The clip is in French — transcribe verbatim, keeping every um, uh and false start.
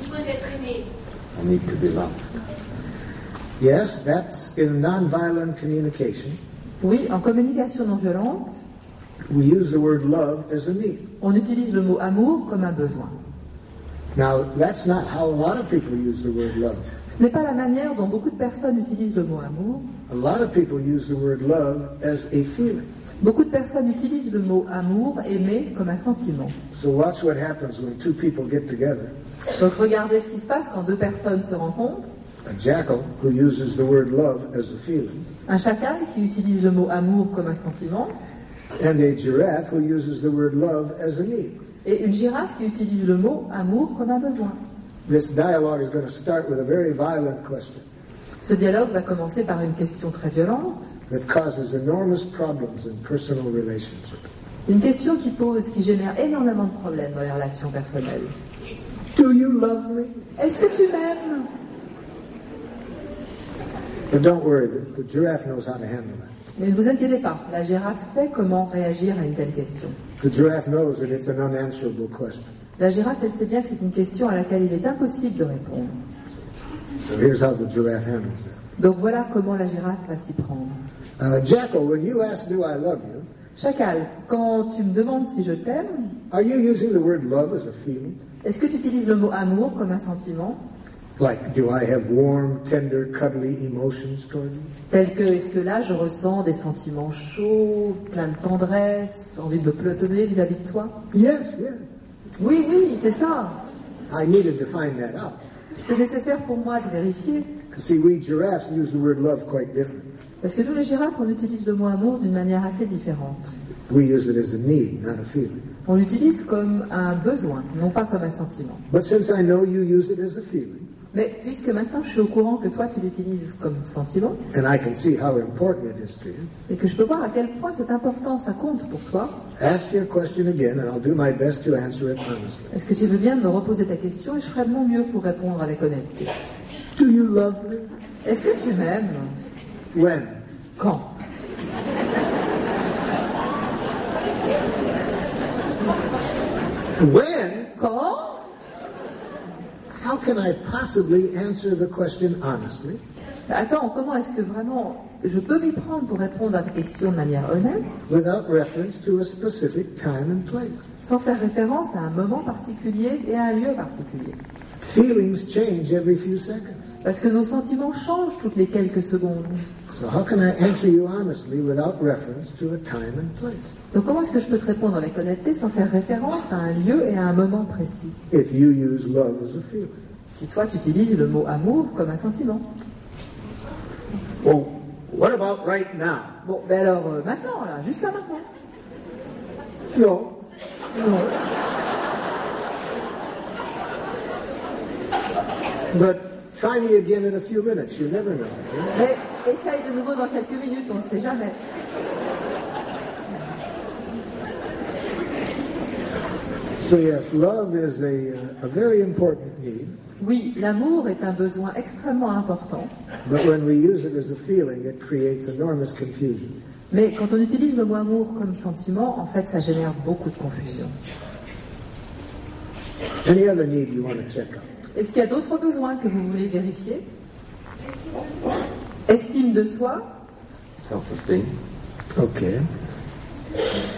besoin d'être aimé. I need to be loved. Yes, that's in nonviolent communication. Oui, en communication non violente, We use the word love as a need. on utilise le mot amour comme un besoin. Now, that's not how a lot of people use the word love. Ce n'est pas la manière dont beaucoup de personnes utilisent le mot amour. A lot of people use the word love as a feeling. Beaucoup de personnes utilisent le mot amour, aimer, comme un sentiment. So watch what happens when two people get together. Donc regardez ce qui se passe quand deux personnes se rencontrent. A jackal who uses the word love as a feeling, Un chacal qui utilise le mot amour comme un sentiment, and a giraffe who uses the word love as a need. et une girafe qui utilise le mot amour comme un besoin. This dialogue is going to start with a very violent question Ce dialogue va commencer par une question très violente, that causes enormous problems in personal relationships. une question qui pose, qui génère énormément de problèmes dans les relations personnelles. Do you love me? Est-ce que tu m'aimes? But don't worry, the, the giraffe knows how to handle that. Mais ne vous inquiétez pas, la girafe sait comment réagir à une telle question. The giraffe knows that it's an unanswerable question. La girafe, elle sait bien que c'est une question à laquelle il est impossible de répondre. So here's how the giraffe handles it. Donc voilà comment la girafe va s'y prendre. Uh, jackal, when you ask, do I love you? Chacal, quand tu me demandes si je t'aime, Are you using the word love as a feeling? est-ce que tu utilises le mot amour comme un sentiment? Like, do I have warm, tender, cuddly emotions toward you? Tel que, est-ce que là, je ressens des sentiments chauds, pleins de tendresse, envie de me pelotonner vis-à-vis de toi? Yes, yes. Oui, oui, c'est ça. I needed to find that out. C'était nécessaire pour moi de vérifier. Because see, we giraffes use the word love quite different. Parce que nous, les girafes, on utilise le mot amour d'une manière assez différente. We use it as a need, not a feeling. On l'utilise comme un besoin, non pas comme un sentiment. But since I know you use it as a feeling, Mais puisque maintenant je suis au courant que toi tu l'utilises comme sentiment, and I can see how important it is to you, et que je peux voir à quel point c'est important, ça compte pour toi, ask your question again, and I'll do my best to answer it honestly. est-ce que tu veux bien me reposer ta question et je ferai de mon mieux pour répondre avec honnêteté. Do you love me? Est-ce que tu m'aimes? When? Quand? When? Quand? How can I possibly answer the question honestly Attends, comment est-ce que vraiment je peux m'y prendre pour répondre à ta question de manière honnête, without reference to a specific time and place? sans faire référence à un moment particulier et à un lieu particulier? Feelings change every few seconds. Parce que nos sentiments changent toutes les quelques secondes. So how can I answer you honestly without reference to a time and place? Donc comment est-ce que je peux te répondre avec honnêteté sans faire référence à un lieu et à un moment précis? If you use love as a feeling. Si toi tu utilises le mot amour comme un sentiment. Well, what about right now? Bon, ben alors euh, maintenant, là, juste là maintenant. No. Non. But try me again in a few minutes. You never know. Mais essaye de nouveau dans quelques minutes, on ne sait jamais. So yes, love is a, uh, a very important need. Oui, l'amour est un besoin extrêmement important, But when we use it as a feeling, it creates enormous confusion. mais quand on utilise le mot amour comme sentiment, en fait, ça génère beaucoup de confusion. Any other need you want to check out? Est-ce qu'il y a d'autres besoins que vous voulez vérifier? Estime de soi, Self-esteem. Okay.